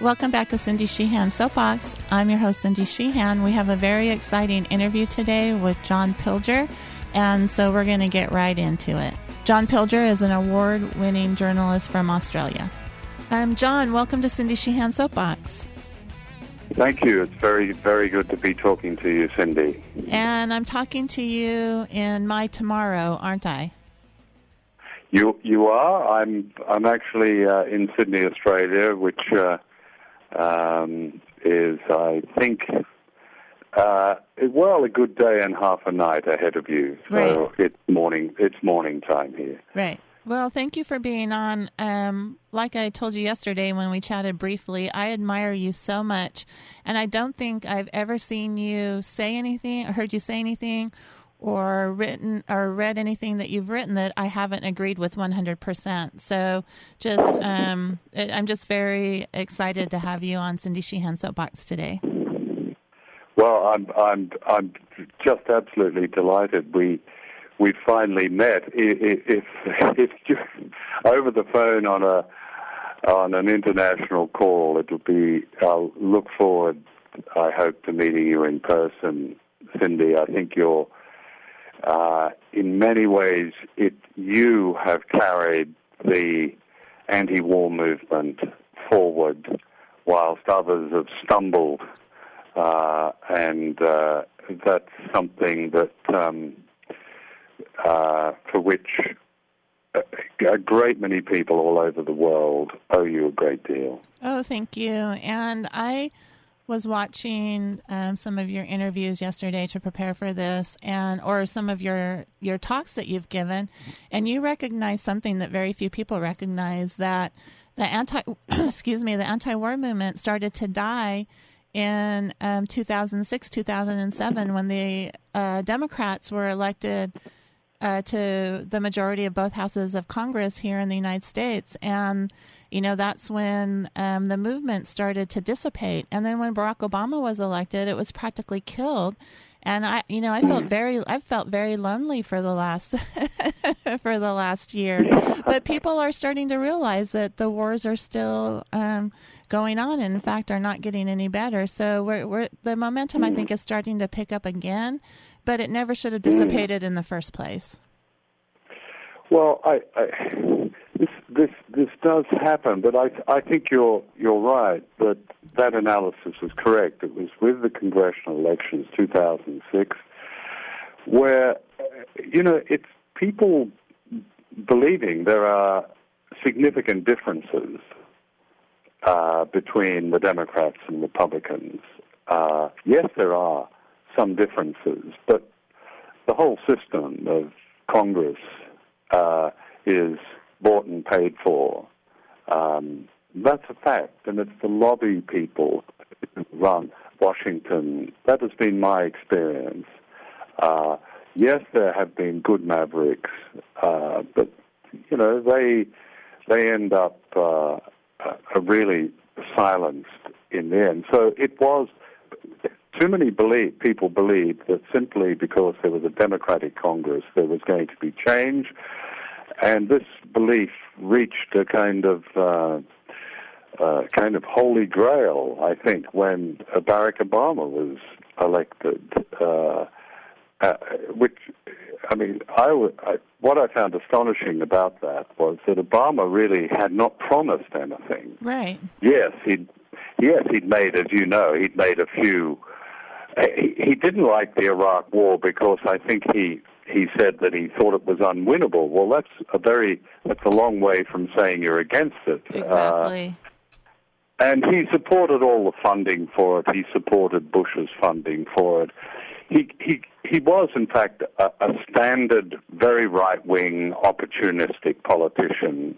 Welcome back to Cindy Sheehan Soapbox. I'm your host, Cindy Sheehan. We have a very exciting interview today with John Pilger, and so we're going to get right into it. John Pilger is an award-winning journalist from Australia. John, welcome to Cindy Sheehan Soapbox. Thank you. It's very, very good to be talking to you, Cindy. And I'm talking to you in my tomorrow, aren't I? You are. I'm actually in Sydney, Australia, which is, I think, a good day and half a night ahead of you. So right. It's morning time here. Right. Well, thank you for being on. Like I told you yesterday when we chatted briefly, I admire you so much, and I don't think I've ever seen you say anything or heard you say anything or written or read anything that you've written that I haven't agreed with 100%. So I'm just very excited to have you on Cindy Sheehan Soapbox today. Well, I'm just absolutely delighted. We finally met. If over the phone on an international call, it'll be. I'll look forward, I hope, to meeting you in person, Cindy. I think you're. In many ways, you have carried the anti-war movement forward, whilst others have stumbled, and that's something that for which a great many people all over the world owe you a great deal. Oh, thank you. And I was watching some of your interviews yesterday to prepare for this, or some of your talks that you've given, and you recognize something that very few people recognize, that the anti-war movement started to die in 2006, 2007, when the Democrats were elected to the majority of both houses of Congress here in the United States. And, that's when the movement started to dissipate. And then when Barack Obama was elected, it was practically killed. And I felt very lonely for the last for the last year. But people are starting to realize that the wars are still going on, and in fact are not getting any better. So the momentum, I think, is starting to pick up again, but it never should have dissipated in the first place. Well, this does happen, but I think you're right that analysis was correct. It was with the congressional elections 2006, where it's people believing there are significant differences between the Democrats and Republicans. Yes, there are some differences, but the whole system of Congress is bought and paid for. That's a fact, and it's the lobby people who run Washington. That has been my experience. Yes, there have been good mavericks, but they end up really silenced in the end. So it was. Too many people believed that simply because there was a Democratic Congress, there was going to be change, and this belief reached a kind of holy grail, I think, when Barack Obama was elected. What I found astonishing about that was that Obama really had not promised anything. Right. Yes, he'd made, as you know, a few. He didn't like the Iraq War because I think he said that he thought it was unwinnable. Well, that's a long way from saying you're against it. Exactly. And he supported all the funding for it. He supported Bush's funding for it. He was, in fact, a standard, very right-wing, opportunistic politician,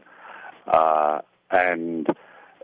and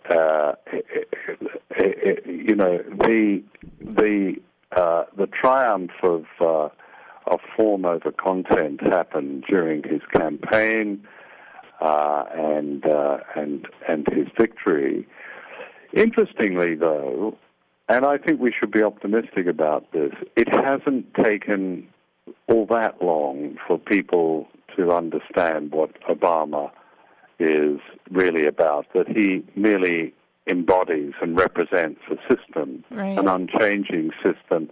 the triumph of form over content happened during his campaign, and his victory. Interestingly, though, and I think we should be optimistic about this, it hasn't taken all that long for people to understand what Obama is really about, that he merely embodies and represents a system, an unchanging system.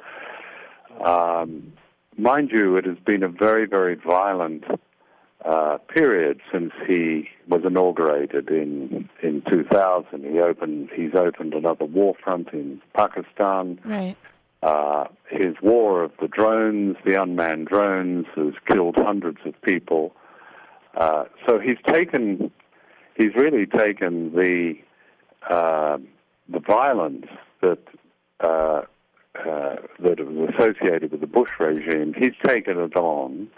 Mind you, it has been a very, very violent period since he was inaugurated in 2000. He's opened another war front in Pakistan. Right. His war of the drones, the unmanned drones, has killed hundreds of people. So he's really taken the violence that was associated with the Bush regime. He's taken it on,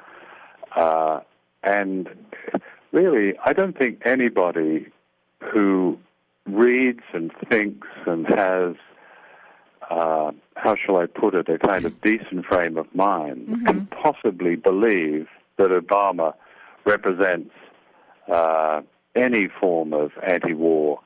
and really, I don't think anybody who reads and thinks and has, how shall I put it, a kind of decent frame of mind can possibly believe that Obama represents any form of anti-war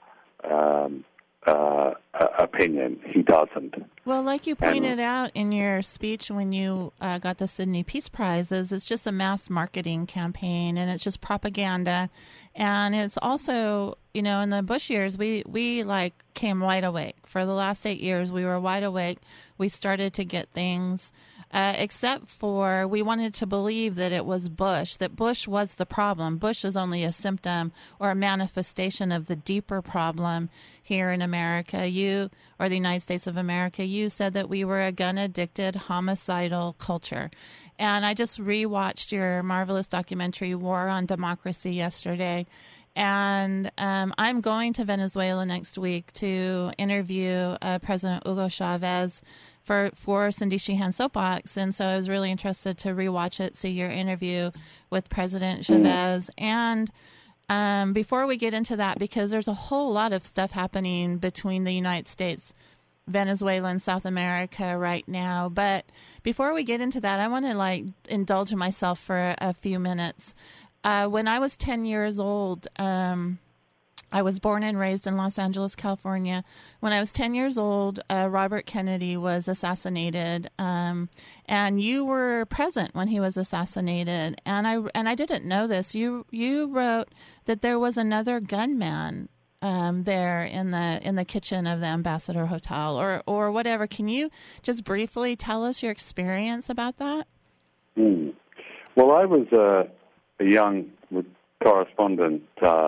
opinion. He doesn't. Well, like you pointed out in your speech when you got the Sydney Peace Prizes, it's just a mass marketing campaign, and it's just propaganda. And it's also, in the Bush years, we came wide awake. For the last 8 years, we were wide awake. We started to get things, except for we wanted to believe that it was Bush, that Bush was the problem. Bush is only a symptom or a manifestation of the deeper problem here in America. Or the United States of America, you said that we were a gun-addicted, homicidal culture. And I just rewatched your marvelous documentary, War on Democracy, yesterday. And I'm going to Venezuela next week to interview President Hugo Chavez for Cindy Sheehan Soapbox. And so I was really interested to rewatch it, see your interview with President Chavez. And before we get into that, because there's a whole lot of stuff happening between the United States, Venezuela, and South America right now. But before we get into that, I want to indulge myself for a few minutes. When I was 10 years old, I was born and raised in Los Angeles, California. When I was 10 years old, Robert Kennedy was assassinated, and you were present when he was assassinated. And I didn't know this. You wrote that there was another gunman there in the kitchen of the Ambassador Hotel, or whatever. Can you just briefly tell us your experience about that? Well, I was a young correspondent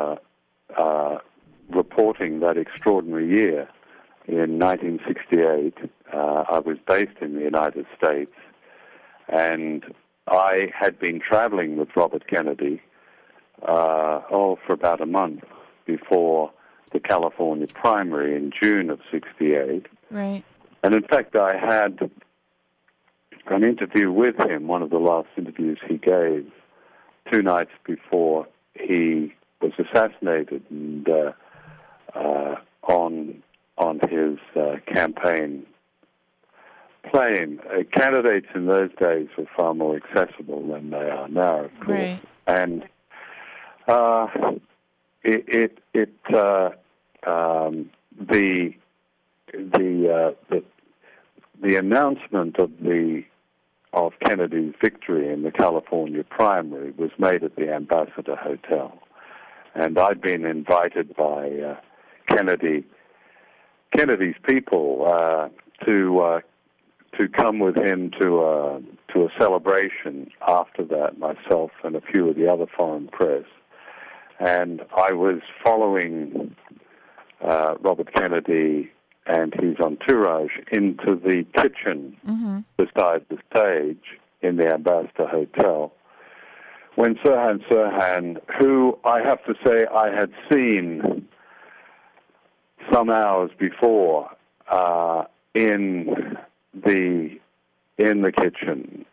reporting that extraordinary year in 1968. I was based in the United States, and I had been traveling with Robert Kennedy for about a month before the California primary in June of 68. Right. And in fact, I had an interview with him, one of the last interviews he gave, 2 nights before he was assassinated, and on his campaign plane. Candidates in those days were far more accessible than they are now, of course. Right. And the announcement of Kennedy's victory in the California primary was made at the Ambassador Hotel, and I'd been invited by Kennedy's people to come with him to a celebration after that, myself and a few of the other foreign press. And I was following Robert Kennedy and his entourage into the kitchen beside the stage in the Ambassador Hotel, when Sirhan, who I have to say I had seen some hours before in the kitchen,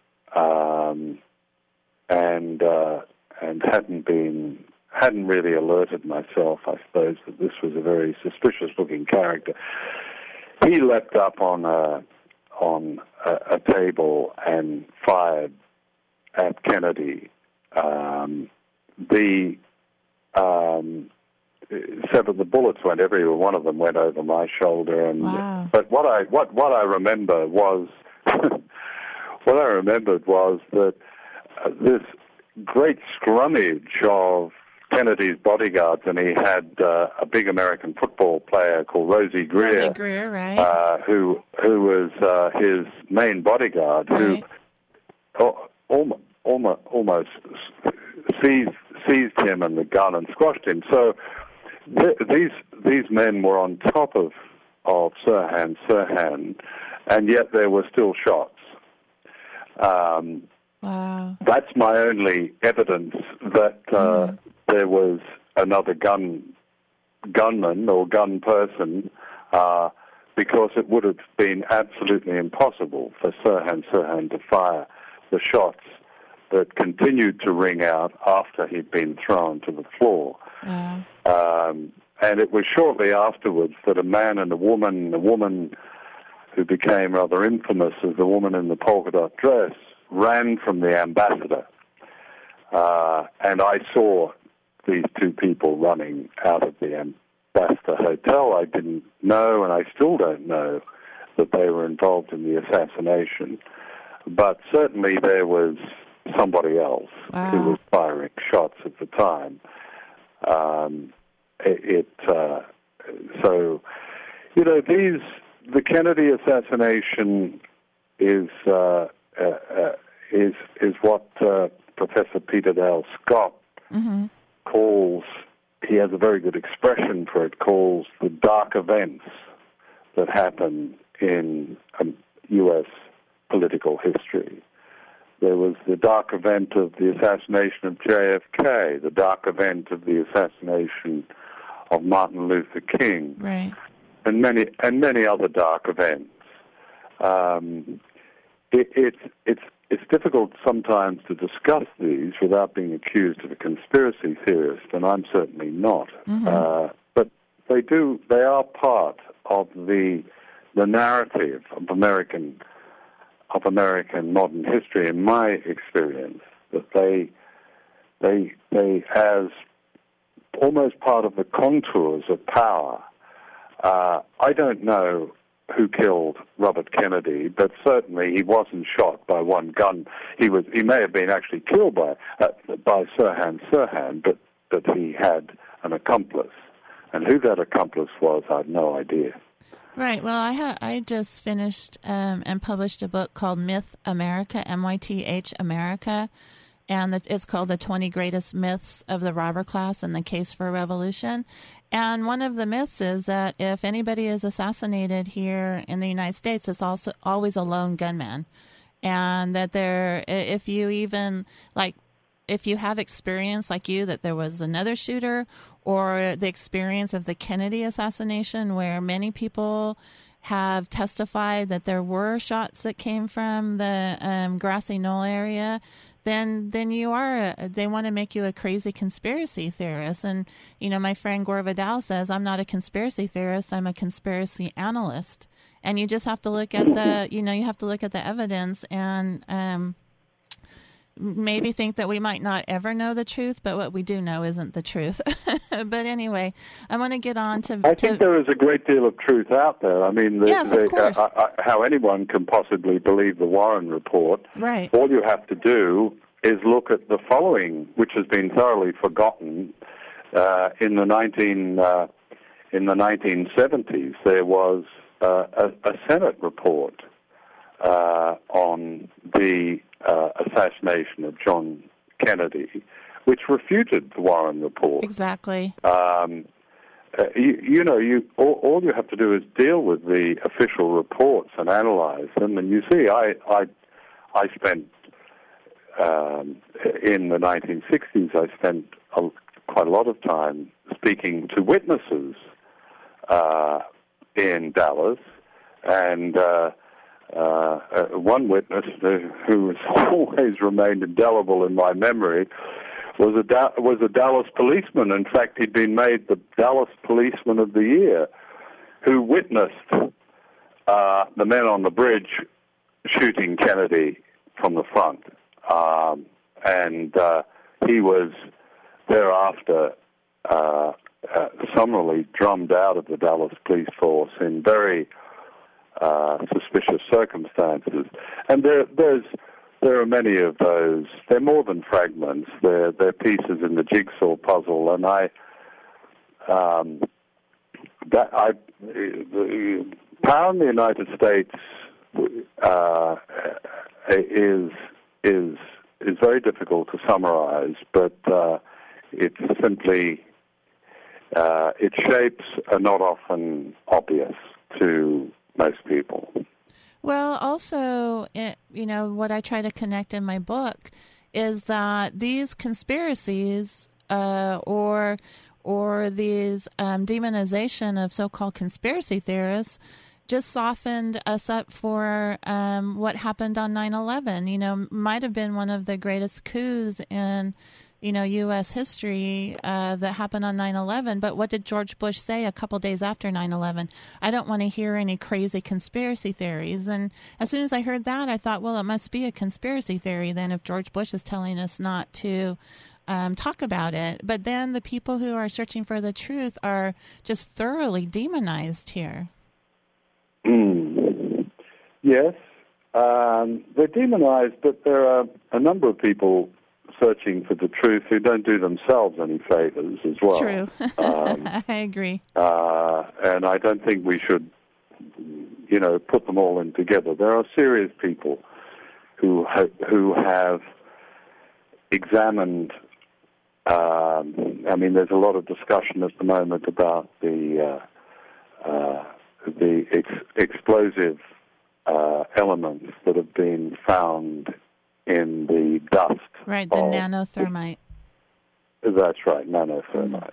and hadn't really alerted myself, I suppose, that this was a very suspicious-looking character. He leapt up on a table and fired at Kennedy. The bullets went everywhere. One of them went over my shoulder, and wow. But what I remember was what I remembered was that this great scrummage of Kennedy's bodyguards, and he had a big American football player called Rosie Greer. Rosie Greer, right? Who was his main bodyguard, right. who almost seized him and the gun and squashed him. So these men were on top of Sirhan, and yet there were still shots. Wow. That's my only evidence that there was another gunman or gun person, because it would have been absolutely impossible for Sirhan to fire the shots that continued to ring out after he'd been thrown to the floor. Wow. And it was shortly afterwards that a man and a woman who became rather infamous as the woman in the polka dot dress, ran from the ambassador. And I saw these two people running out of the ambassador hotel. I didn't know, and I still don't know, that they were involved in the assassination. But certainly there was somebody else who was firing shots at the time. So, you know, the Kennedy assassination is what Professor Peter Dale Scott calls, he has a very good expression for it, calls the dark events that happen in U.S. political history. There was the dark event of the assassination of JFK, the dark event of the assassination of Martin Luther King, right, and many other dark events. It's difficult sometimes to discuss these without being accused of a conspiracy theorist, and I'm certainly not. But they are part of the narrative of American modern history, in my experience, that they as almost part of the contours of power. I don't know who killed Robert Kennedy, but certainly he wasn't shot by one gun. He may have been actually killed by Sirhan, but he had an accomplice, and who that accomplice was, I have no idea. Right. Well, I just finished and published a book called Myth America, MYTH America, and it's called The 20 Greatest Myths of the Robber Class and the Case for a Revolution. And one of the myths is that if anybody is assassinated here in the United States, it's also always a lone gunman, and that if you have experience like you, that there was another shooter, or the experience of the Kennedy assassination where many people have testified that there were shots that came from the Grassy Knoll area, then they want to make you a crazy conspiracy theorist. And, you know, my friend Gore Vidal says, I'm not a conspiracy theorist, I'm a conspiracy analyst. And you just have to look at the evidence and maybe think that we might not ever know the truth, but what we do know isn't the truth. But anyway, I want to get on to... I think there is a great deal of truth out there. I mean, yes, of course. How anyone can possibly believe the Warren report. Right. All you have to do is look at the following, which has been thoroughly forgotten. In the 1970s, there was a Senate report on the assassination of John Kennedy, which refuted the Warren report. Exactly. All you have to do is deal with the official reports and analyze them, and you see, I spent in the 1960s, I spent quite a lot of time speaking to witnesses in Dallas, and one witness who has always remained indelible in my memory was a Dallas policeman. In fact, he'd been made the Dallas Policeman of the Year, who witnessed the men on the bridge shooting Kennedy from the front. And he was thereafter summarily drummed out of the Dallas police force in very suspicious circumstances. And there's there are many of those. They're more than fragments. They're pieces in the jigsaw puzzle, and the power in the United States is very difficult to summarize, but it's simply its shapes are not often obvious to most people. Well, also, what I try to connect in my book is that these conspiracies or these demonization of so-called conspiracy theorists just softened us up for what happened on 9/11. Might have been one of the greatest coups in, U.S. history that happened on 9/11. But what did George Bush say a couple days after 9/11? I don't want to hear any crazy conspiracy theories. And as soon as I heard that, I thought, well, it must be a conspiracy theory then if George Bush is telling us not to talk about it. But then the people who are searching for the truth are just thoroughly demonized here. Yes, they're demonized, but there are a number of people searching for the truth who don't do themselves any favors as well. True. I agree. And I don't think we should, put them all in together. There are serious people who have examined. There's a lot of discussion at the moment about the explosive elements that have been found in the dust. Right, the nanothermite. That's right, nanothermite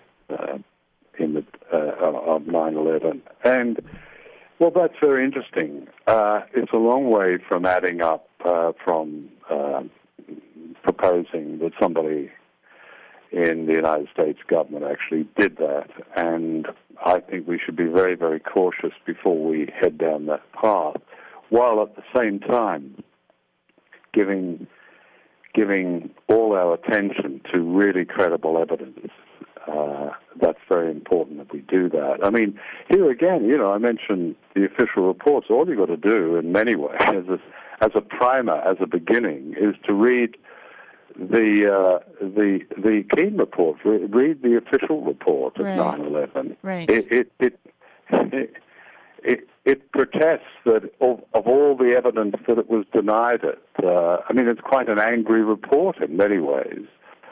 of 9/11. And, well, that's very interesting. It's a long way from adding up from proposing that somebody in the United States government actually did that. And I think we should be very, very cautious before we head down that path, while at the same time giving all our attention to really credible evidence. That's very important that we do that. Here again, I mentioned the official reports. All you've got to do, in many ways, as a primer, as a beginning, is to read the Keane report. Read the official report of 9/11. Right. It protests that of all the evidence that it was denied it. It's quite an angry report in many ways.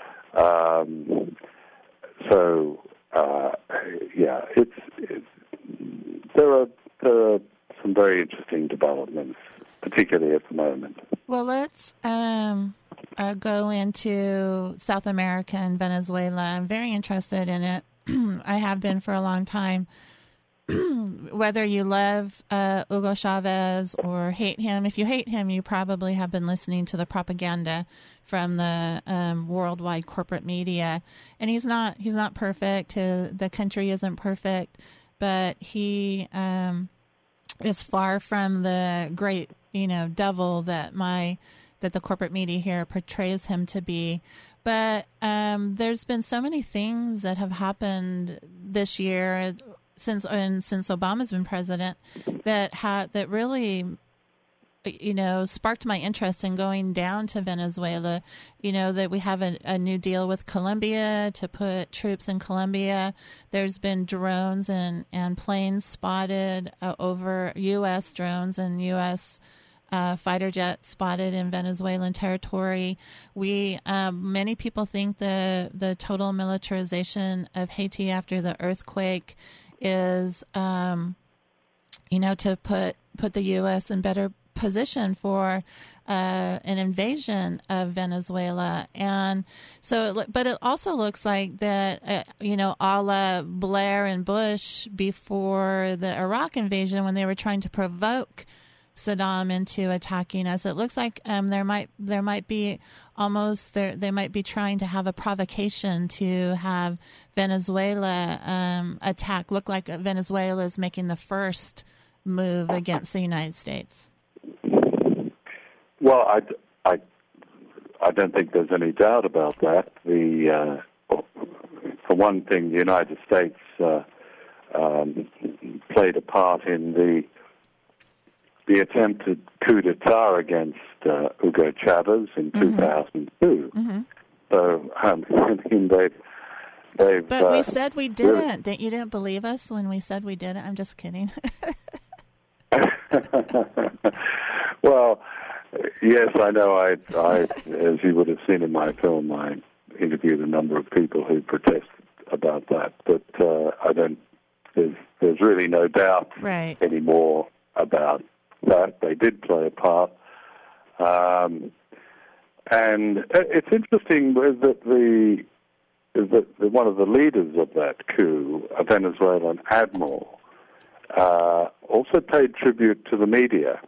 There are some very interesting developments, particularly at the moment. Well, let's go into South America and Venezuela. I'm very interested in it. I have been for a long time. Whether you love Hugo Chavez or hate him, if you hate him, you probably have been listening to the propaganda from the worldwide corporate media. And he's not perfect. The country isn't perfect, but he is far from the great, devil that the corporate media here portrays him to be. But there's been so many things that have happened this year since Obama's been president that really sparked my interest in going down to Venezuela. That we have a new deal with Colombia to put troops in Colombia. There's been drones and planes spotted over U.S. drones and U.S. Fighter jets spotted in Venezuelan territory. Many people think the total militarization of Haiti after the earthquake is, to put the U.S. in better position for an invasion of Venezuela. And so, but it also looks like that, a la Blair and Bush before the Iraq invasion, when they were trying to provoke Saddam into attacking us, it looks like they might be trying to have a provocation to have Venezuela attack. Look like Venezuela is making the first move against the United States. Well, I don't think there's any doubt about that. For one thing, the United States played a part in the the attempted coup d'etat against Hugo Chavez in 2002. Mm-hmm. So, I mean, they've. But we said we didn't. You didn't believe us when we said we didn't? I'm just kidding. Well, yes, I know. I, as you would have seen in my film, I interviewed a number of people who protested about that. But I don't. There's really no doubt anymore about that. They did play a part. And it's interesting that one of the leaders of that coup, a Venezuelan admiral, also paid tribute to the media.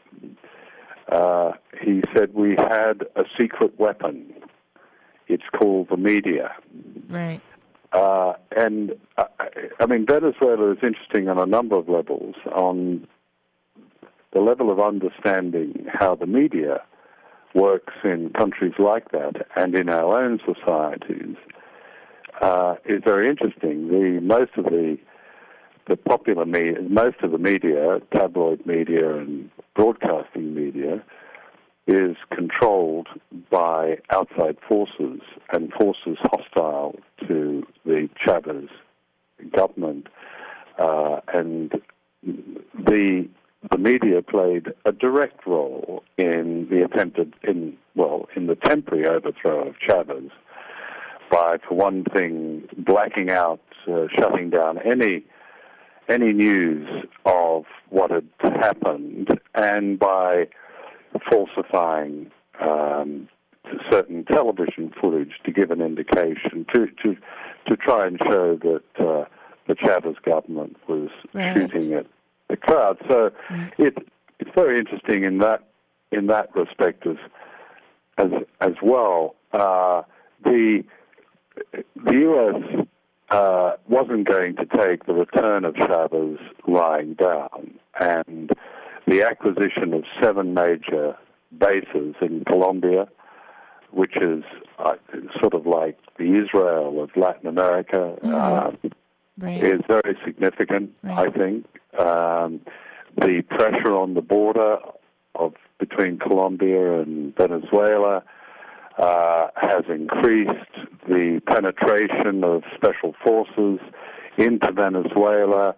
He said, "We had a secret weapon. It's called the media." Right. And I mean, Venezuela is interesting on a number of levels. On the level of understanding how the media works in countries like that and in our own societies is very interesting. Most of the popular media, most of the media, tabloid media and broadcasting media, is controlled by outside forces and forces hostile to the Chavez government, and the media played a direct role in the in the temporary overthrow of Chavez by, for one thing, blacking out, shutting down any news of what had happened, and by falsifying certain television footage to give an indication to try and show that the Chavez government was shooting at the crowd. So it's very interesting in that respect as well. The U.S. Wasn't going to take the return of Chavez lying down, and the acquisition of 7 major bases in Colombia, which is sort of like the Israel of Latin America, is very significant, I think. The pressure on the border between Colombia and Venezuela has increased. The penetration of special forces into Venezuela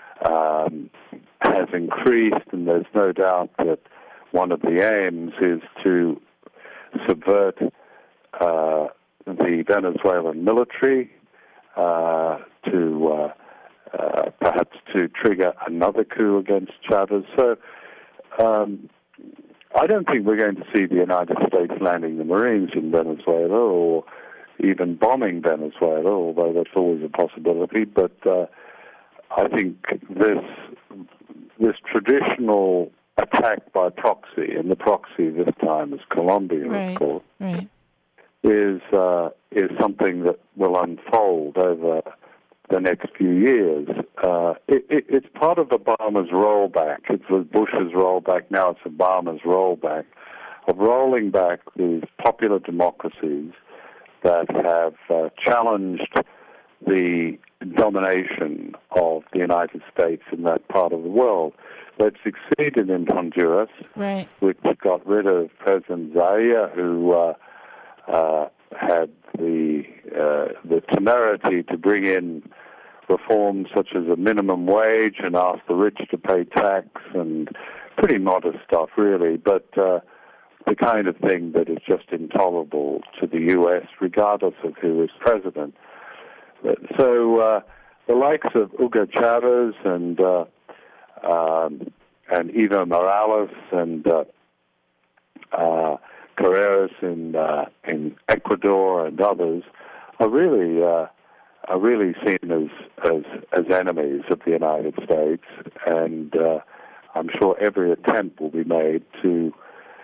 has increased, and there's no doubt that one of the aims is to subvert the Venezuelan military, to perhaps to trigger another coup against Chavez. So I don't think we're going to see the United States landing the Marines in Venezuela or even bombing Venezuela, although that's always a possibility. But I think this traditional attack by proxy, and the proxy this time is Colombia, of course, is something that will unfold over the next few years. It's part of Obama's rollback. It was Bush's rollback, now it's Obama's rollback, of rolling back these popular democracies that have challenged the domination of the United States in that part of the world. They've succeeded in Honduras, which got rid of President Zaya, who had the temerity to bring in reforms such as a minimum wage and ask the rich to pay tax, and pretty modest stuff, really, but the kind of thing that is just intolerable to the U.S., regardless of who is president. So the likes of Hugo Chavez and Evo Morales and Carreras in Ecuador and others are really seen as enemies of the United States, and I'm sure every attempt will be made to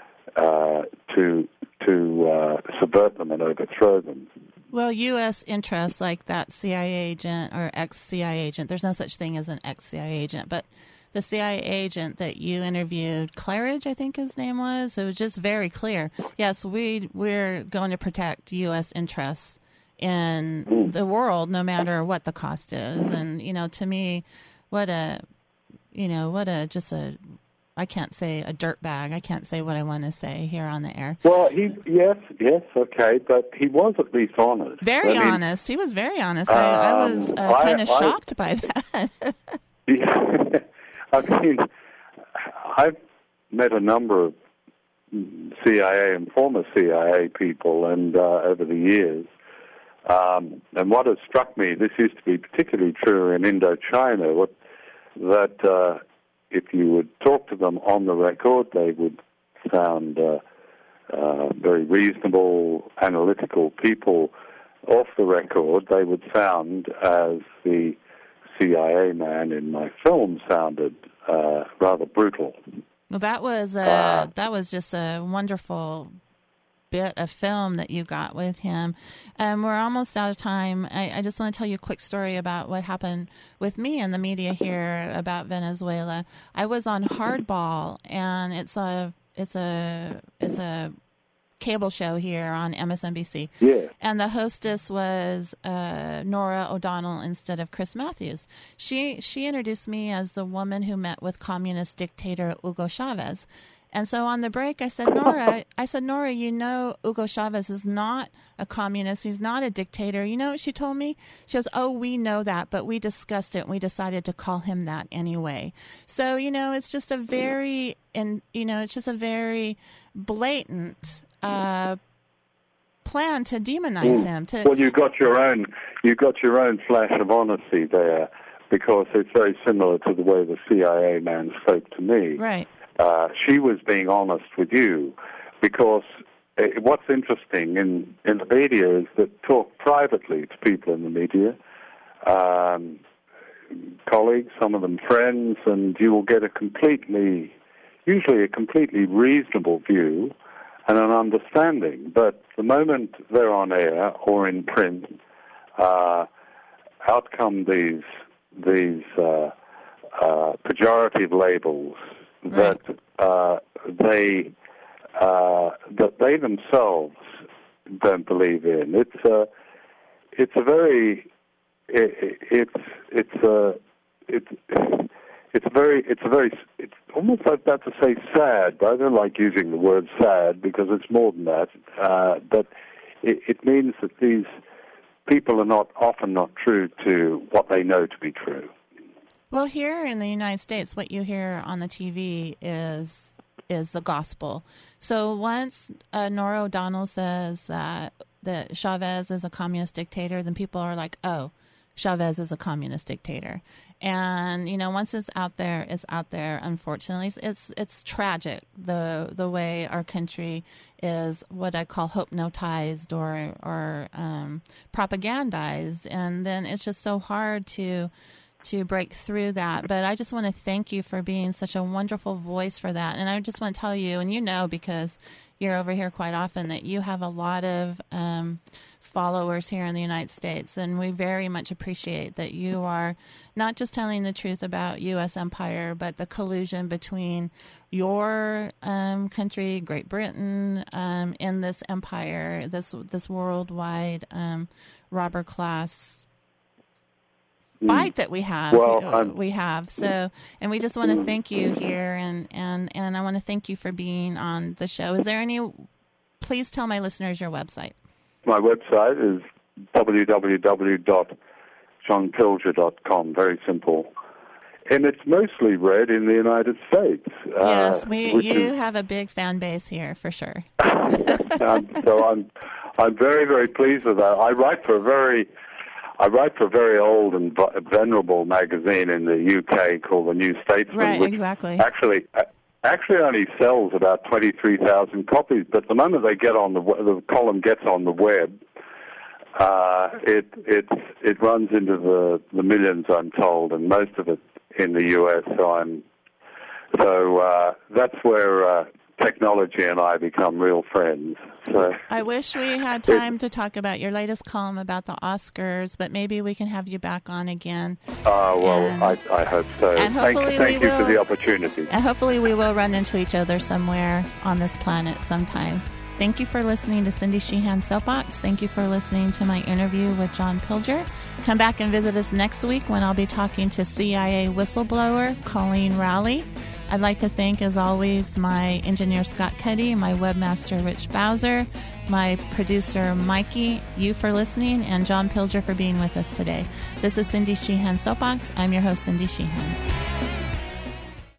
subvert them and overthrow them. Well, U.S. interests like that CIA agent or ex-CIA agent, there's no such thing as an ex-CIA agent, but the CIA agent that you interviewed, Claridge, I think his name was, it was just very clear. Yes, we're going to protect U.S. interests in the world, no matter what the cost is. And, to me, what a I can't say a dirtbag. I can't say what I want to say here on the air. Well, yes, okay, but he was at least honest. Very honest. He was very honest. I was kind of shocked by that. Yeah, I mean, I've met a number of CIA and former CIA people, and over the years, and what has struck me, this used to be particularly true in Indochina, that if you would talk to them on the record, they would sound very reasonable, analytical people. Off the record, they would sound as the CIA man in my film sounded, rather brutal. Well, that was just a wonderful bit of film that you got with him. We're almost out of time. I just want to tell you a quick story about what happened with me and the media here about Venezuela. I was on Hardball, and it's a cable show here on MSNBC. Yeah. And the hostess was Nora O'Donnell instead of Chris Matthews. She introduced me as the woman who met with communist dictator Hugo Chavez. And so on the break, I said, Nora, you know Hugo Chavez is not a communist. He's not a dictator. You know what she told me? She goes, oh, we know that, but we discussed it, and we decided to call him that anyway. So, it's just a very, blatant plan to demonize him. Well, you got your own flash of honesty there, because it's very similar to the way the CIA man spoke to me. Right. She was being honest with you, because what's interesting in the media is that talk privately to people in the media, colleagues, some of them friends, and you will get usually a completely reasonable view and an understanding. But the moment they're on air or in print, out come these pejorative labels. Right. That they themselves don't believe in. It's almost like that to say sad, but I don't like using the word sad because it's more than that. But it means that these people are often not true to what they know to be true. Well, here in the United States, what you hear on the TV is the gospel. So once Nora O'Donnell says that Chavez is a communist dictator, then people are like, oh, Chavez is a communist dictator. And, once it's out there, it's out there. Unfortunately, it's tragic, the way our country is what I call hypnotized or propagandized. And then it's just so hard to break through that. But I just want to thank you for being such a wonderful voice for that. And I just want to tell you, and because you're over here quite often, that you have a lot of followers here in the United States. And we very much appreciate that you are not just telling the truth about U.S. empire, but the collusion between your country, Great Britain, in this empire, this worldwide robber class fight that we have. So, and we just want to thank you here, and I want to thank you for being on the show. Please tell my listeners your website. My website is www.johnpilger.com. Very simple. And it's mostly read in the United States. Yes, you have a big fan base here, for sure. So I'm very, very pleased with that. I write for a very old and venerable magazine in the UK called The New Statesman. Right, which exactly. Actually only sells about 23,000 copies, but the moment the column gets on the web, it runs into the millions, I'm told, and most of it in the US. So that's where technology and I become real friends. So I wish we had time to talk about your latest column about the Oscars, but maybe we can have you back on again. I hope so. And thank you for the opportunity. And hopefully we will run into each other somewhere on this planet sometime. Thank you for listening to Cindy Sheehan Soapbox. Thank you for listening to my interview with John Pilger. Come back and visit us next week when I'll be talking to CIA whistleblower Colleen Rowley. I'd like to thank, as always, my engineer Scott Cuddy, my webmaster Rich Bowser, my producer Mikey, you for listening, and John Pilger for being with us today. This is Cindy Sheehan Soapbox. I'm your host, Cindy Sheehan.